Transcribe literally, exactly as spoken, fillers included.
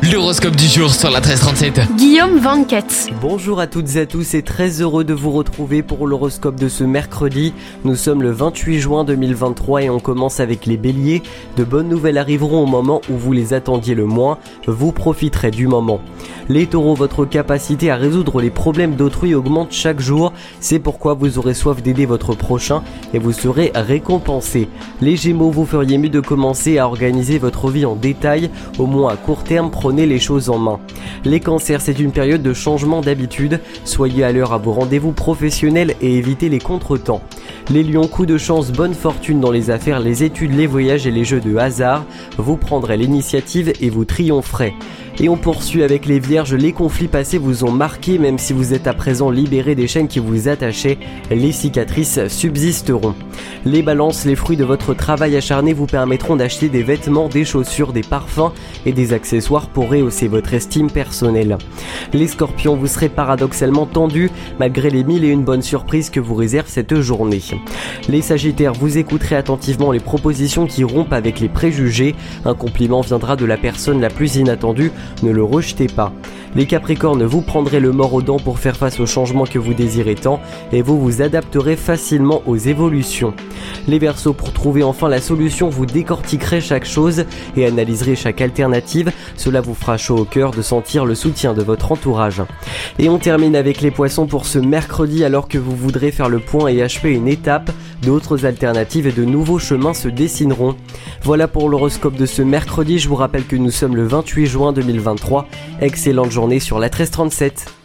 L'horoscope du jour sur la treize trente-sept. Guillaume vingt-quatre. Bonjour à toutes et à tous et très heureux de vous retrouver pour l'horoscope de ce mercredi. Nous sommes le vingt-huit juin deux mille vingt-trois et on commence avec les béliers. De bonnes nouvelles arriveront au moment où vous les attendiez le moins, vous profiterez du moment. Les taureaux, votre capacité à résoudre les problèmes d'autrui augmente chaque jour, c'est pourquoi vous aurez soif d'aider votre prochain et vous serez récompensé. Les gémeaux, vous feriez mieux de commencer à organiser votre vie en détail, au moins à court terme, prenez les choses en main. Les cancers, c'est une période de changement d'habitude, soyez à l'heure à vos rendez-vous professionnels et évitez les contretemps. Les lions, coup de chance, bonne fortune dans les affaires, les études, les voyages et les jeux de hasard, vous prendrez l'initiative et vous triompherez. Et on poursuit avec les vierges, les conflits passés vous ont marqué, même si vous êtes à présent libérés des chaînes qui vous attachaient, les cicatrices subsisteront. Les balances, les fruits de votre travail acharné vous permettront d'acheter des vêtements, des chaussures, des parfums et des accessoires pour rehausser votre estime personnelle. Les scorpions, vous serez paradoxalement tendus malgré les mille et une bonnes surprises que vous réserve cette journée. Les sagittaires, vous écouterez attentivement les propositions qui rompent avec les préjugés, un compliment viendra de la personne la plus inattendue, ne le rejetez pas. Les capricornes, vous prendrez le mors aux dents pour faire face aux changements que vous désirez tant et vous vous adapterez facilement aux évolutions. Les verseaux, pour trouver enfin la solution, vous décortiquerez chaque chose et analyserez chaque alternative. Cela vous fera chaud au cœur de sentir le soutien de votre entourage. Et on termine avec les poissons pour ce mercredi, alors que vous voudrez faire le point et achever une étape, d'autres alternatives et de nouveaux chemins se dessineront. Voilà pour l'horoscope de ce mercredi. Je vous rappelle que nous sommes le vingt-huit juin deux mille vingt-trois. Excellente journée sur la treize trente-sept.